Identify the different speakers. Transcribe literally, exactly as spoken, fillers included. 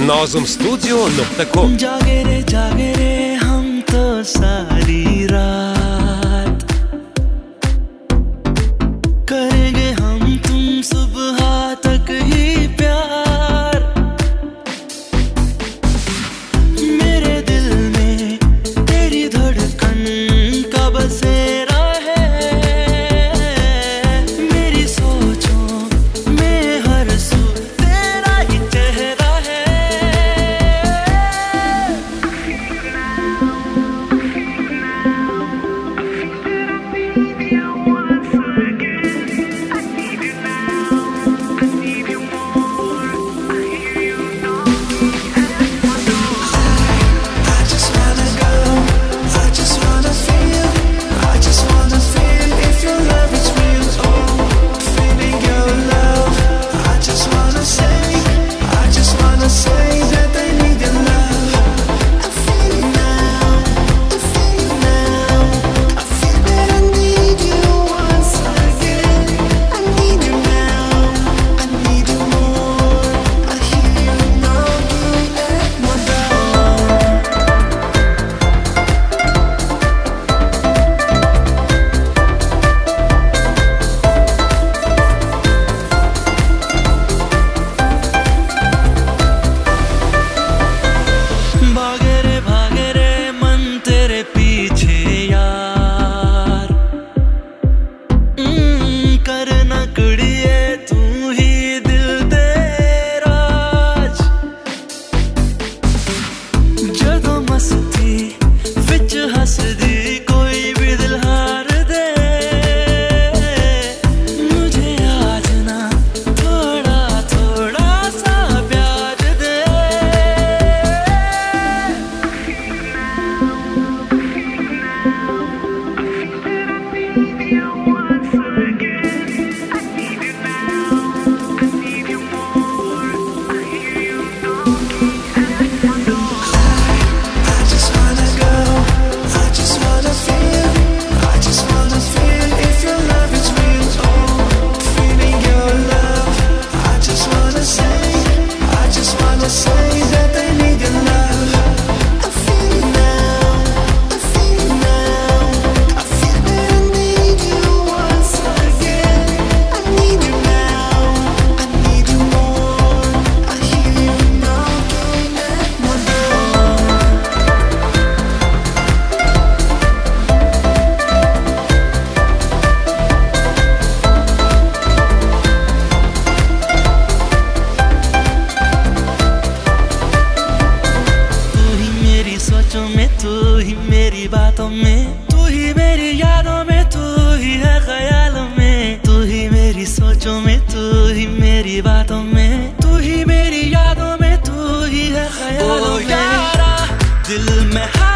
Speaker 1: नॉज़म studio नुक्ता com.
Speaker 2: जागे रे जागे रे हम तो सारी रात, करेंगे हम तुम सुबह तक ही प्यार। मेरे दिल में तेरी धड़कन का बसेरा है, मेरी सोचों में हर सू तेरा ही चेहरा है। तू ही मेरी बातों में, तू ही मेरी यादों में, तू ही है ख्यालों में, तू ही मेरी सोचों में, तू ही मेरी बातों में, तू ही मेरी यादों में, तू ही है ख्यालों में। यारा दिल में